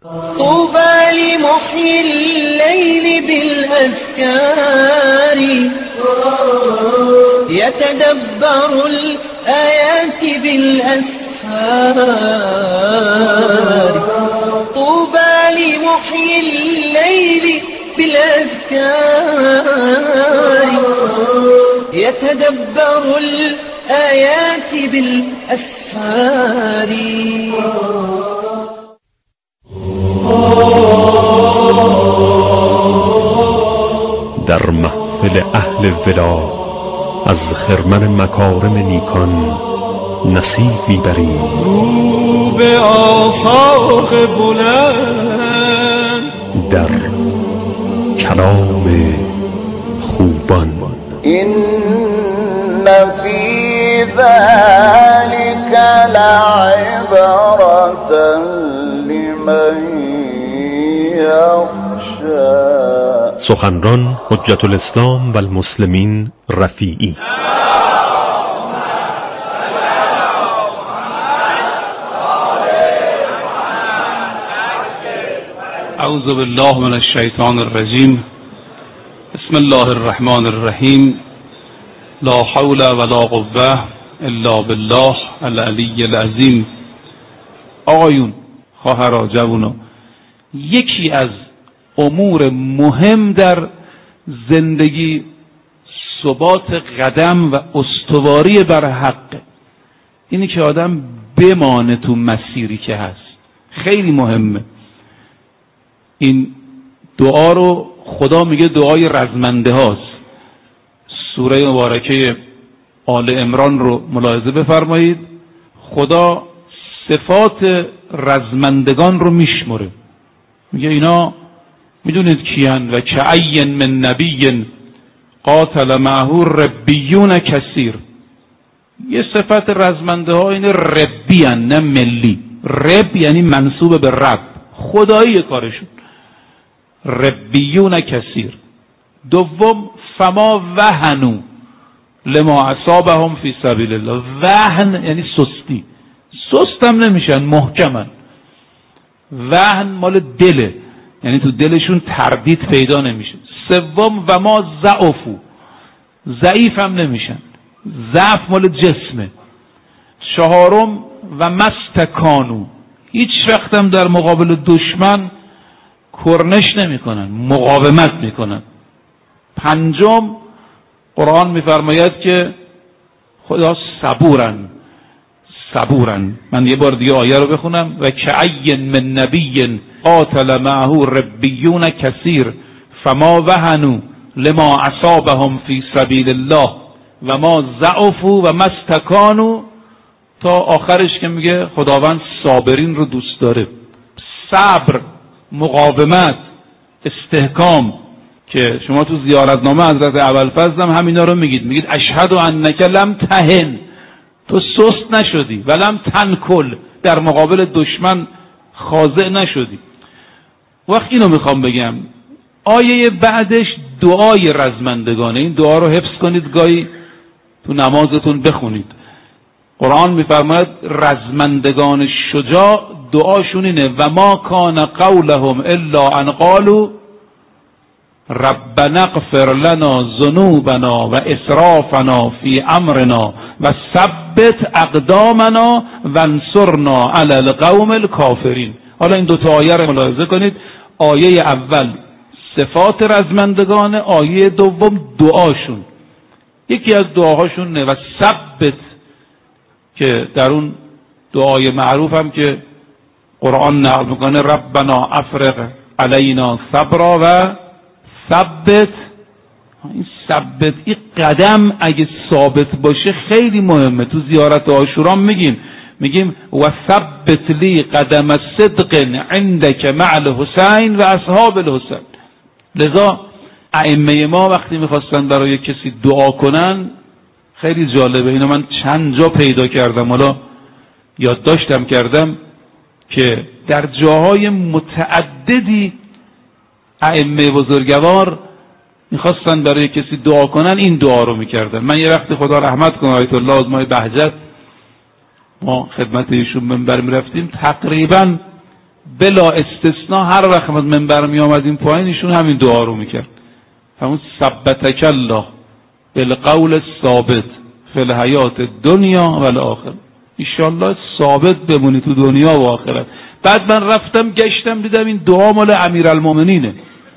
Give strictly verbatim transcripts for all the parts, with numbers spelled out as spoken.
طوبى لمحيي الليل بالأذكار يتدبر الآيات بالأسحار. طوبى لمحيي الليل بالأذكار يتدبر الآيات بالأسحار. در محفل اهل ولا از خرمن مکارم نیکان نصیبی بریم. رو به آفاق بلند در کلام خوبان. این فی ذلک لعبرة لمن یخشی. سخنران حجت الاسلام و المسلمین رفیعی. اعوذ بالله من الشیطان الرجیم. بسم الله الرحمن الرحیم. لا حول ولا قوة الا بالله العلی العظیم. آقایون، خواهرها، جوونا، یکی از امور مهم در زندگی ثبات قدم و استواری بر حق، اینی که آدم بمانه تو مسیری که هست. خیلی مهمه. این دعا رو خدا میگه دعای رزمنده هاست. سوره مبارکه آل عمران رو ملاحظه بفرمایید. خدا صفات رزمندگان رو میشمره، میگه اینا میدونید کیان؟ و کأی من نبی قاتل معه ربیون کثیر. یه صفت رزمنده ها این ربی هن، نه ملی. رب یعنی منصوب به رب، خدایی کارشون. ربیون کثیر. دوم فما وهنوا لما اصابهم فی سبیل الله. وهن یعنی سستی، سست هم نمیشن، محکمن. وهن مال دله، یعنی تو دلشون تردید پیدا نمیشه. سوم و ما ضعفوا، ضعیف هم نمیشن، ضعف مال جسمه. چهارم و مستکانو، هیچ وقت هم در مقابل دشمن کرنش نمیکنن، مقاومت میکنن. پنجم قرآن میفرماید که خدا صبورن، صبورن. من یه بار دیگه آیه رو بخونم. و کأی من نبی قاتل معه ربیون کثیر فما وهنوا لما اصابهم فی سبیل الله و ما ضعفوا و ما استکانوا، تا آخرش که میگه خداوند صابرین رو دوست داره. صبر، مقاومت، استحکام، که شما تو زیارتنامه حضرت ابوالفضل هم همینا رو میگید. میگید اشهد انک لم تهن، تو سست نشدی، ولم تنکل، در مقابل دشمن خاضع نشدی. وقت اینو میخوام بگم، آیه بعدش دعای رزمندگانه. این دعا رو حفظ کنید، گاهی تو نمازتون بخونید. قرآن میفرماید رزمندگان شجاع دعاشون اینه و ما کان قولهم الا ان قالوا ربنا اغفر لنا ذنوبنا و اسرافنا فی امرنا و ثبت اقدامنا و انصرنا علی القوم الکافرین. حالا این دو تا آیه رو ملاحظه کنید. آیه اول صفات رزمندگان، آیه دوم دعاشون. یکی از دعاهاشون نه و ثبت، که در اون دعای معروف هم که قرآن نقل میکنه ربنا افرغ علینا صبرا و ثبت. این ثبت، این قدم اگه ثابت باشه خیلی مهمه. تو زیارت عاشورا میگیم میگیم و ثبت لی قدم صدق عندک مع الحسین و اصحاب الحسین. لذا ائمه ما وقتی میخواستن برای کسی دعا کنن خیلی جالبه. اینو من چند جا پیدا کردم، حالا یادداشتم کردم که در جاهای متعددی ائمه بزرگوار میخواستن برای کسی دعا کنن این دعا رو میکردن. من یه وقتی خدا رحمت کنه آیت الله آزمای بهجت، ما خدمت ایشون منبر میرفتیم، تقریبا بلا استثناء هر وقت منبر می آمد این پایین ایشون همین دعا رو میکرد، همون ثبتک الله بالقول الثابت فی الحیات دنیا و الاخره، انشالله ثابت بمونی تو دنیا و آخرت. بعد من رفتم گشتم دیدم این دعا مال امیرالمومنینه.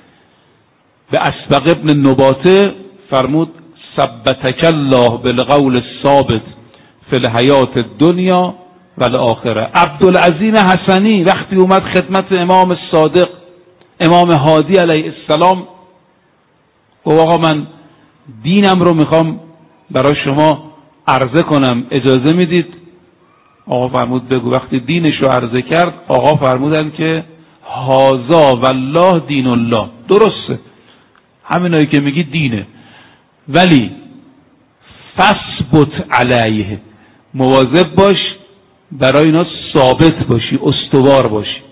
به اسبق ابن نباته فرمود ثبتک الله بالقول الثابت فی الحیات دنیا و الاخره. عبدالعظیم حسنی وقتی اومد خدمت امام صادق امام هادی علیه السلام گفت آقا من دینم رو میخوام برای شما عرضه کنم، اجازه میدید؟ آقا فرمود بگو. وقتی دینش رو عرضه کرد آقا فرمودن که هازا والله دین الله، درسته همینایی که میگی دینه، ولی فثبت علیه، مواظب باش برای اینا ثابت باشی، استوار باشی.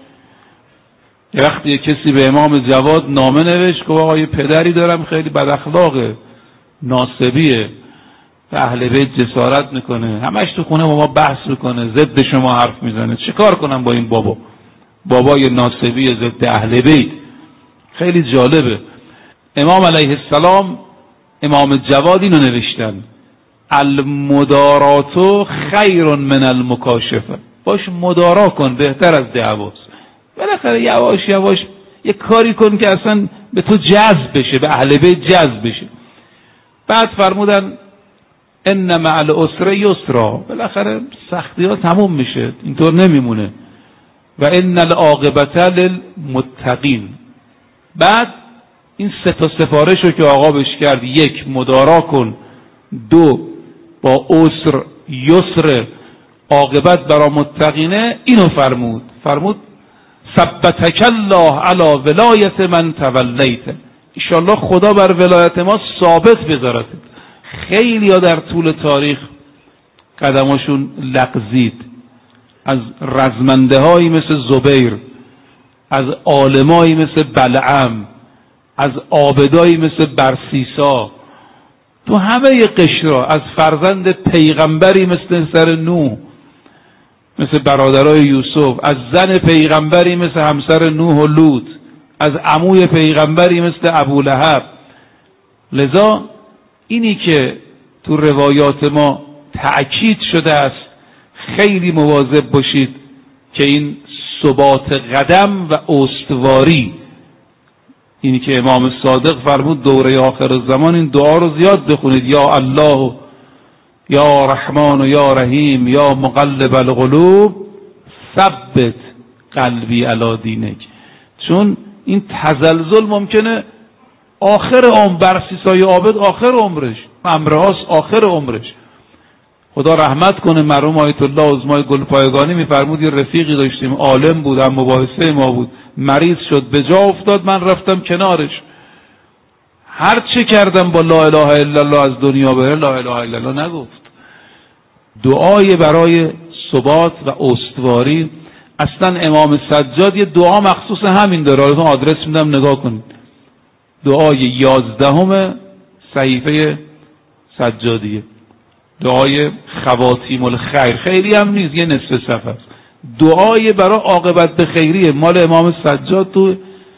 یه وقتی یه کسی به امام جواد نامه نوشت که آقا یه پدری دارم خیلی بد اخلاقه، ناصبیه، به اهل بیت جسارت میکنه، همش تو خونه با ما بحث میکنه، ضد شما حرف میزنه، چه کار کنم با این بابا؟ بابای ناصبی ضد اهل بیت. خیلی جالبه. امام علیه السلام امام جواد اینو نوشتن المداراتو خیر من المکاشفه، باش مدارا کن بهتر از دعواست. بالاخره یواش یواش یه کاری کن که اصلا به تو جذب بشه، به اهل بیت جذب بشه. بعد فرمودن ان مع العسر یسرا، بالاخره سختی ها تموم میشه، اینطور نمیمونه. و ان العاقبت للمتقین. بعد این سه تا سفارش رو که آقا بهش کرد، یک مدارا کن، دو با عسر یسر، عاقبت برای متقینه، اینو فرمود فرمود ثبتک الله علی ولایت من تولیت، انشالله خدا بر ولایت ما ثابت بذارد. خیلی ها در طول تاریخ قدماشون لغزید، از رزمنده هایی مثل زبیر، از عالمایی مثل بلعم، از عابدایی مثل برسیسا، تو همه قشرها، از فرزند پیغمبری مثل سر نوح مثل برادرای یوسف، از زن پیغمبری مثل همسر نوح و لوط، از عموی پیغمبری مثل ابولهب. لذا اینی که تو روایات ما تأکید شده است، خیلی مواظب باشید که این ثبات قدم و استواری، اینی که امام صادق فرمود دوره آخر الزمان این دعا رو زیاد بخونید، یا الله یا رحمان و یا رحیم یا مقلب القلوب ثبت قلبی علی دینک. چون این تزلزل ممکنه آخر عمر، برسیسای عابد آخر عمرش، امرهاس آخر عمرش. خدا رحمت کنه مرحوم آیت الله عظمای گلپایگانی میفرمود یه رفیقی داشتیم، عالم بود، هم مباحثه ما بود، مریض شد، به جا افتاد، من رفتم کنارش، هر چه کردم با لا اله الا الله از دنیا بره، لا اله الا الله نگفت. دعای برای ثبات و استواری. اصلا امام سجاد یه دعا مخصوص همین داره، آدرس میدم نگاه کنید، دعای یازدهم صحیفه سجادیه، دعای خواتیم الخیر، خیلی هم نیست، یه نصف صفحه است، دعای برای عاقبت به خیریه، مال امام سجاد. تو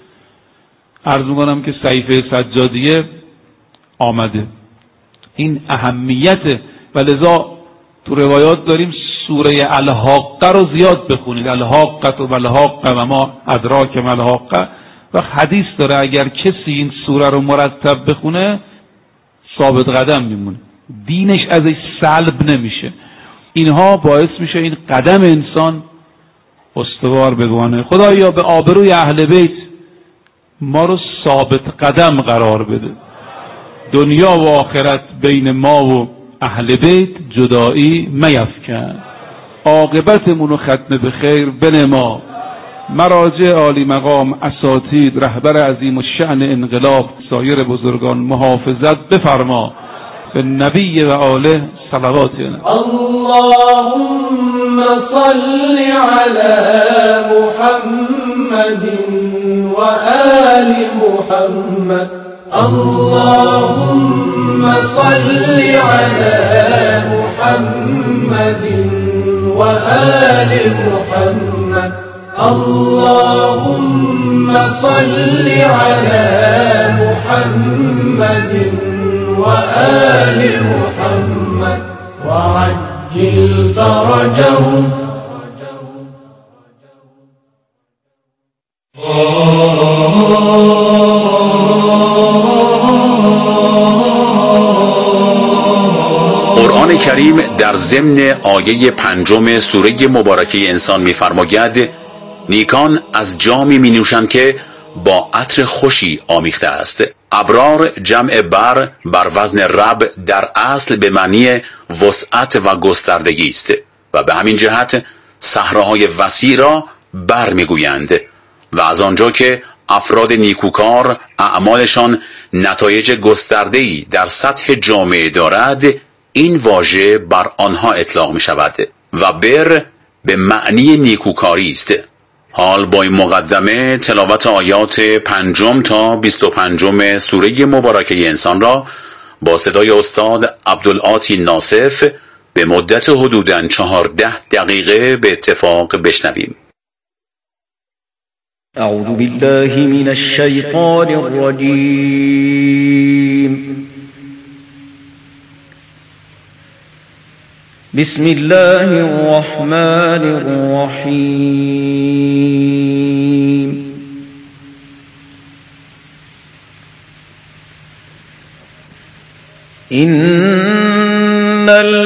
عرض میکنم که صحیفه سجادیه آمده، این اهمیته. و لذا تو روایات داریم سوره الحاقه رو زیاد بخونید، الحاقه و الحاقه و ما ادراک ما الحاقه. و حدیث داره اگر کسی این سوره رو مرتب بخونه ثابت قدم میمونه، دینش ازش سلب نمیشه. اینها باعث میشه این قدم انسان استوار بگوانه. خدایا به آبروی اهل بیت ما رو ثابت قدم قرار بده، دنیا و آخرت بین ما و اهل بیت جدایی میفکن، عاقبتمون رو ختم به خیر بنما. مراجع عالی مقام، اساتید، رهبر عظیم و شأن انقلاب، سایر بزرگان محافظت بفرما. به نبی و آله صلوات. اللهم صل على محمد و آل محمد. اللهم صل على محمد و آل محمد. اللهم صل على محمد وآل محمد وعجل فرجهم. قرآن کریم در ضمن آیه پنجم سوره مبارکه انسان می‌فرماید نیکان از جامی می نوشند که با عطر خوشی آمیخته است. ابرار جمع بر بر وزن رب در اصل به معنی وسعت و گستردگی است و به همین جهت صحراهای وسیع را بر می گویند و از آنجا که افراد نیکوکار اعمالشان نتایج گسترده‌ای در سطح جامعه دارد، این واژه بر آنها اطلاق می شود و بر به معنی نیکوکاری است. حال با این مقدمه تلاوت آیات پنجم تا بیست و پنجم سوره مبارکه انسان را با صدای استاد عبدالعاطی ناصف به مدت حدوداً چهارده دقیقه به اتفاق بشنویم. اعوذ بالله من الشیطان الرجیم. بسم الله الرحمن الرحیم. إن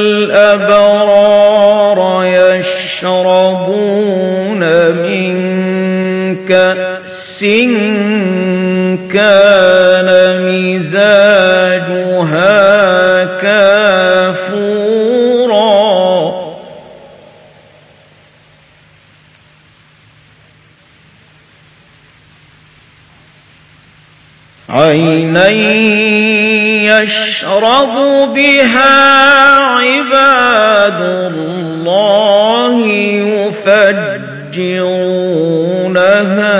الأبرار يشربون من كأس كان مزاجها كافورا عينا يشرب بها عباد الله يفجرونها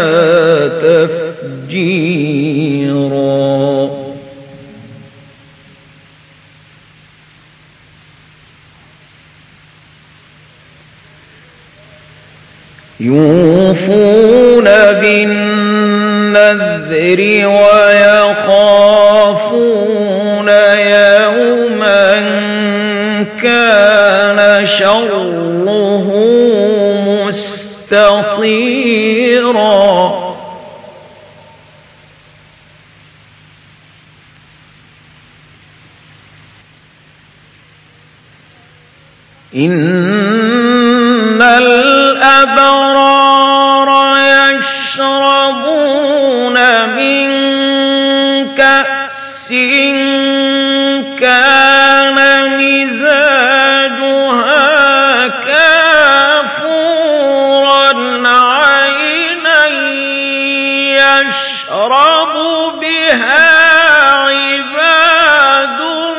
تفجيرا. يوفون بالنذر ويخافون يوما كان شره مستطيرا. إن الأبرار يشربون من كأس كان مزاجها كافورا عينا يشرب بها عباد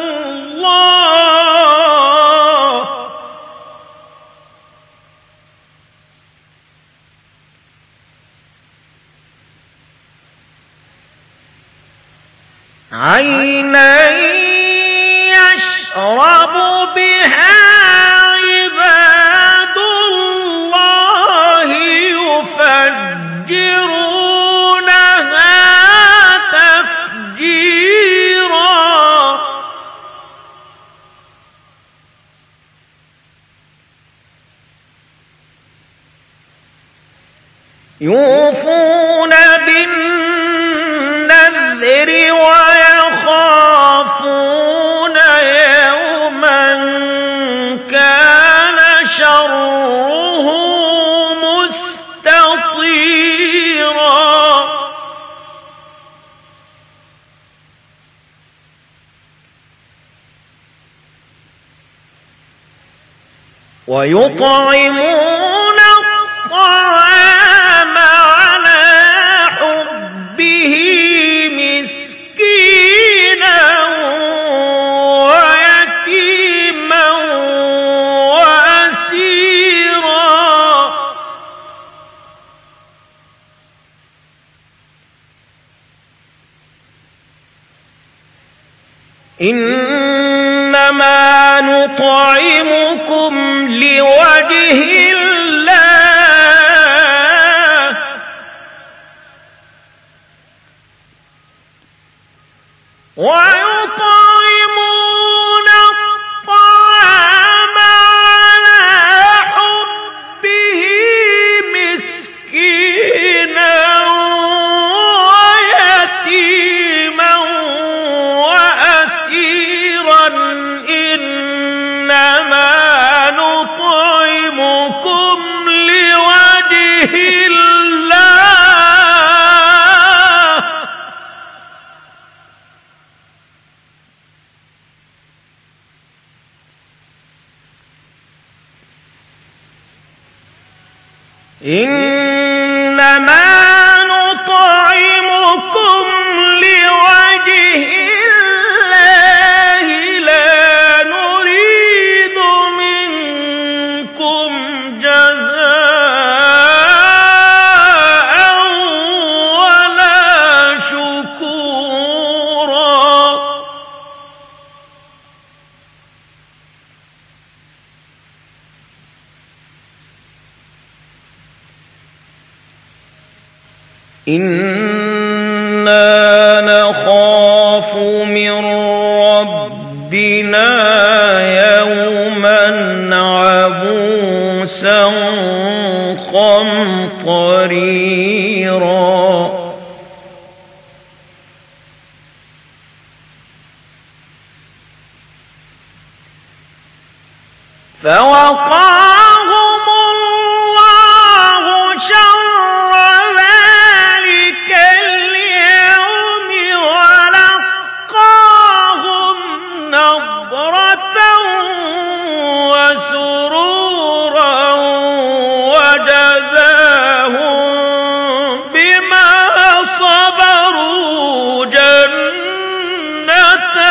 الله عينا يشرب بها عباد الله يفجرونها تفجيرا. يوفون بالنذر ويخافون يوما كان شره مستطيرا. ويطعمون الطعام على حبه مسكينا ويتيما وأسيرا. إنما نطعمكم لوجه الله ويطعمون الطعام على حبه مسكينا ويتيما وأسيرا إنما نطعمكم لوجه الله إنما نطعمكم لوجه الله لا نريد منكم جزاء ولا شكورا إنا نخاف من ربنا يوما عبوسا قمطريرا فوقاهم الله شر ذلك اليوم ولقاهم نضرة وسرورا وجزاهم بما صبروا جنة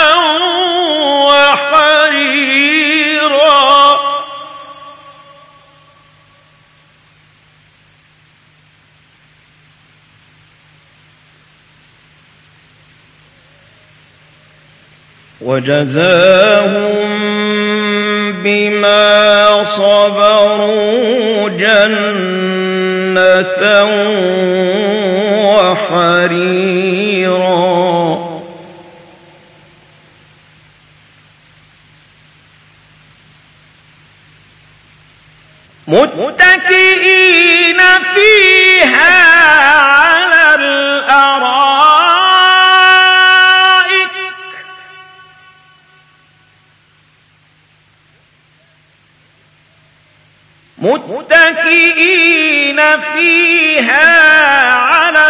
وحريرا وجزاهم بما صبروا جنة وحريرا متكئين فيها على الأرائك متكئين فيها على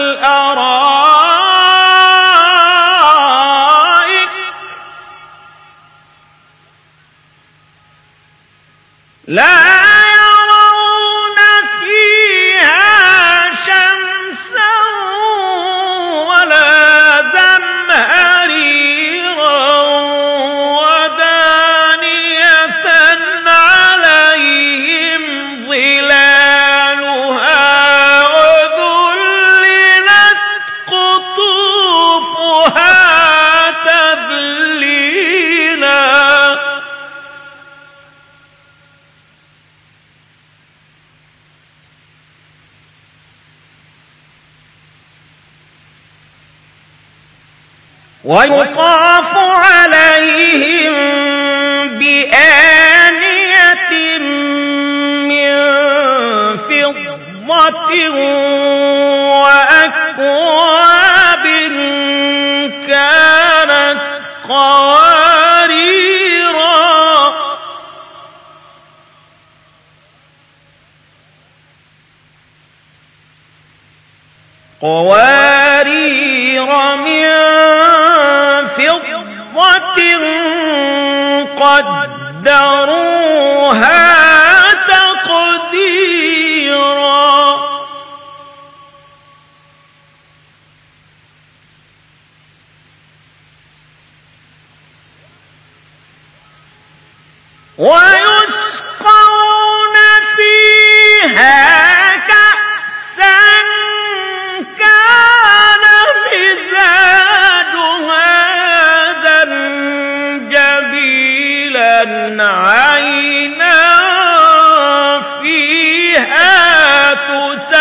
الأرائك لا يرون فيها شمسا ولا زمهريرا ودانية عليهم ظلالها وذللت قطوفها تذليلا ويطاف عليهم بآنية من فضة وأكواب كانت قواريرا قوارير من فضة قدروها تقديرا ويسقون فيها كأسا كان مزاجها زنجبيلا عينا فيها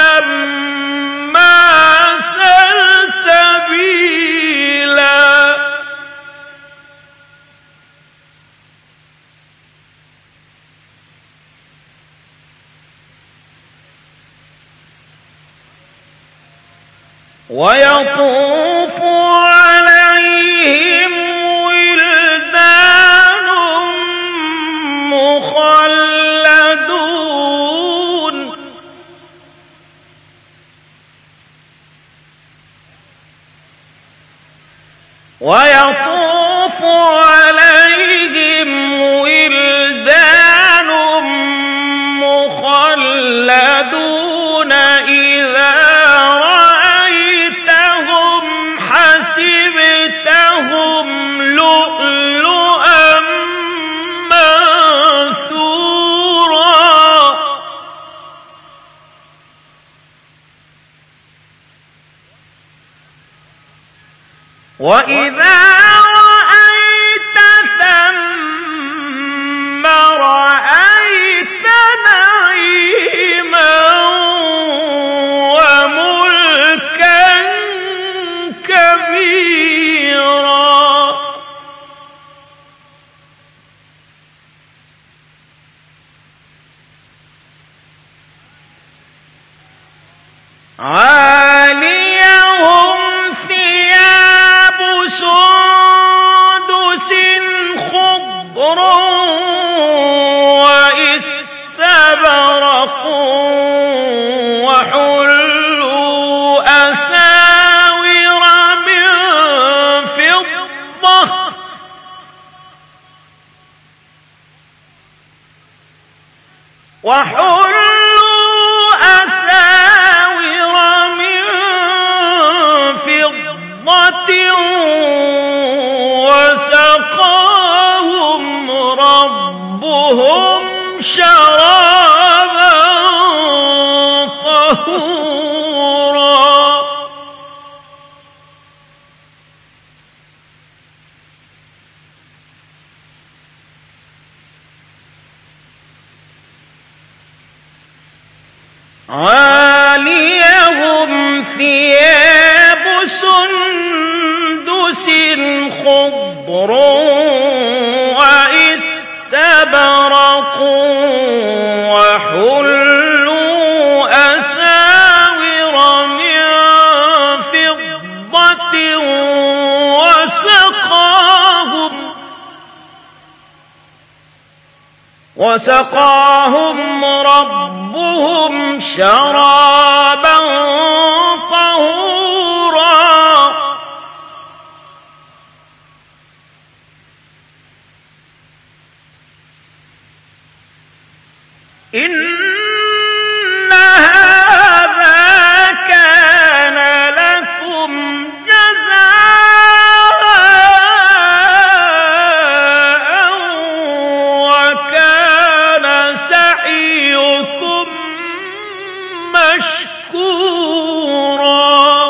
تسمى سلسبيلا ويطوف عليهم ولدان مخلدون ويطوف عليهم ولدان مخلدون إذا رأيتهم حسبتهم لؤلؤا منثورا وإذا رأيت ثم رأيت نعيما وملكا كبيرا عاليهم ثياب سندس خضر واستبرق وحلوا أساور من فضة وحلوا أساور من فضة وسقاهم ربهم شرابا طهورا عاليهم ثياب سندس خضر واستبرق وحلوا أساور من فضة وسقاهم وسقاهم ربهم شرابا طهورا إن هذا كان لكم جزاء وكان سعيكم مشكورا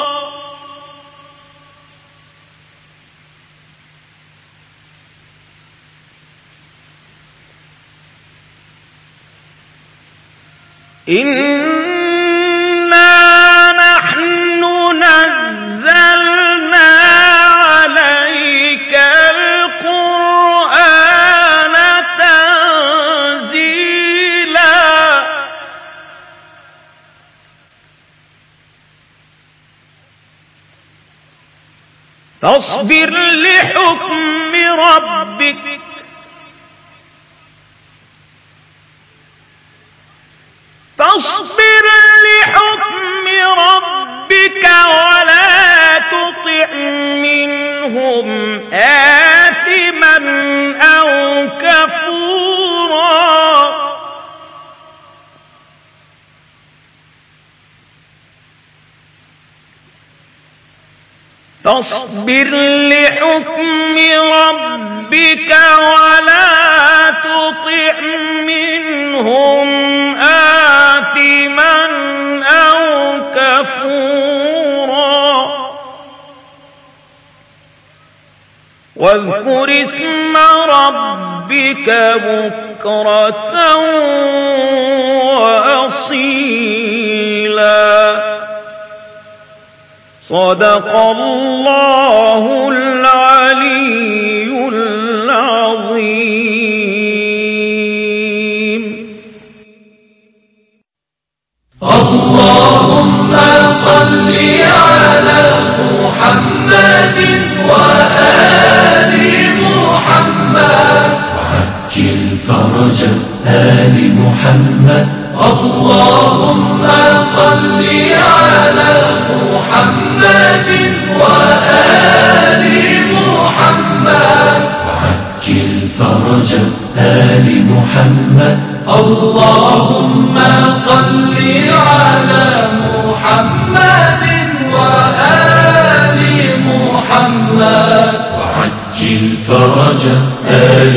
إنا نحن نزلنا عليك القرآن تنزيلا فاصبر لحكم ربك فاصبر لحكم ربك ولا تطع منهم آثما أو كفورا فاصبر لحكم ربك ولا تطع منهم آثما أو كفورا واذكر اسم ربك بكرة وأصيلا صدق الله العلي العظيم. اللهم صل على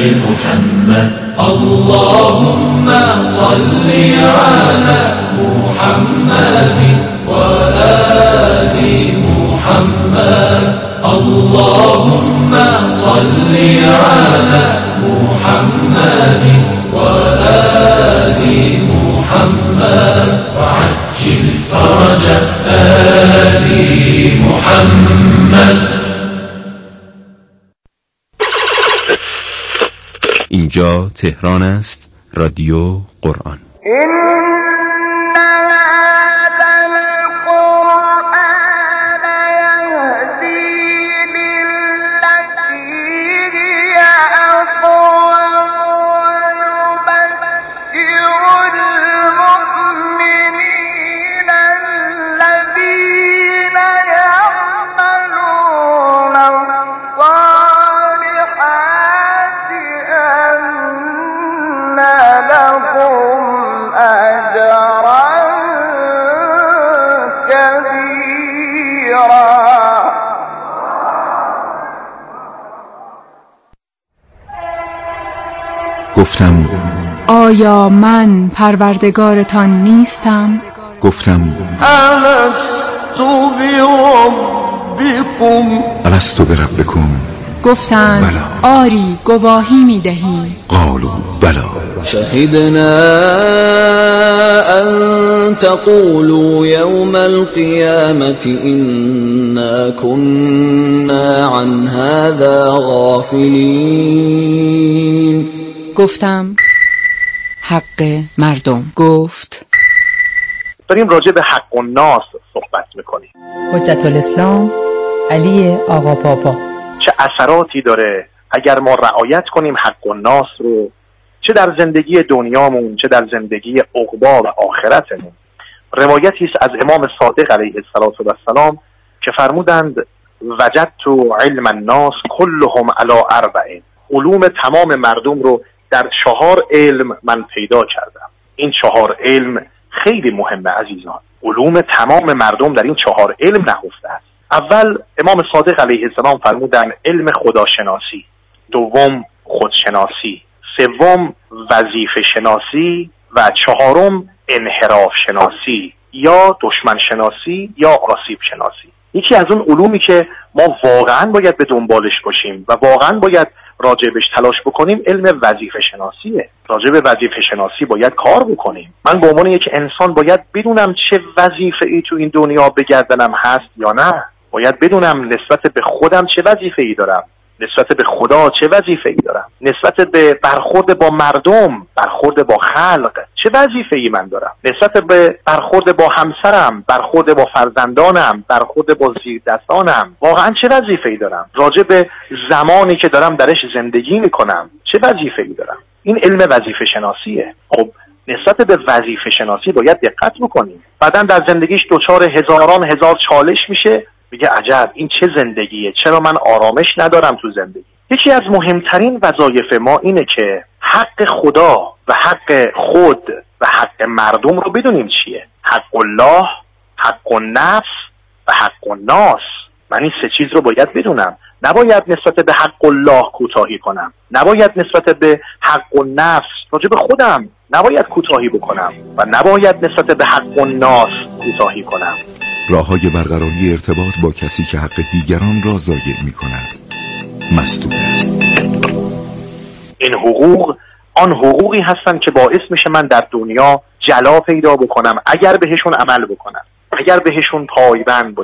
محمد اللهم صل على محمد وآل محمد اللهم صل على محمد وآل محمد وعجل فرج آل محمد. اینجا تهران است، رادیو قرآن. گفتم آیا من پروردگارتان نیستم؟ گفتم الستو بربکم الستو بربکم گفتند بلا. آری گواهی می دهیم. قالوا بلا شهدنا ان تقولوا يوم القيامة إنا كنا عن هذا غافلين. گفتم حق مردم. گفت داریم راجع به حق و ناس صحبت میکنیم. حجت الاسلام علی آقا پاپا. چه اثراتی داره اگر ما رعایت کنیم حق و ناس رو، چه در زندگی دنیامون چه در زندگی عقبی و آخرتمون. روایتی است از امام صادق علیه السلام که فرمودند وجدت علم الناس کلهم علی اربع. علوم تمام مردم رو در چهار علم من پیدا کردم. این چهار علم خیلی مهمه عزیزان. علوم تمام مردم در این چهار علم نهفته است. اول امام صادق علیه السلام فرمودن علم خداشناسی، دوم خودشناسی، سوم وظیفه شناسی و چهارم انحراف شناسی یا دشمن شناسی یا آسیب شناسی. یکی از اون علومی که ما واقعا باید به دنبالش باشیم و واقعا باید راجبش تلاش بکنیم علم وظیفه شناسیه. راجب وظیفه شناسی باید کار بکنیم. من به عنوان یک انسان باید بدونم چه وظیفه ای تو این دنیا به گردنم هست یا نه. باید بدونم نسبت به خودم چه وظیفه ای دارم، نسبت به خدا چه وظیفه ای دارم، نسبت به برخورد با مردم، برخورد با خلق چه وظیفه ای من دارم، نسبت به برخورد با همسرم، برخورد با فرزندانم، برخورد با زیردستانم واقعا چه وظیفه ای دارم، راجع به زمانی که دارم درش زندگی میکنم چه وظیفه ای دارم. این علم وظیفه شناسیه. خب نسبت به وظیفه شناسی باید دقت بکنیم. بعدن در زندگیش دچار هزاران هزار چالش میشه، میگه عجب این چه زندگیه، چرا من آرامش ندارم تو زندگی. یکی از مهمترین وظایف ما اینه که حق خدا و حق خود و حق مردم رو بدونیم چیه. حق الله، حق النفس و حق الناس. من این سه چیز رو باید بدونم. نباید نسبت به حق الله کوتاهی کنم، نباید نسبت به حق النفس راجع به خودم نباید کوتاهی بکنم و نباید نسبت به حق الناس کوتاهی کنم. راه‌های برقراری ارتباط با کسی که حق دیگران را ضایع می‌کند مسدود است. این حقوق آن حقوقی هستند که باعث میشه من در دنیا جلا پیدا بکنم اگر بهشون عمل بکنم، اگر بهشون پایبند باشم.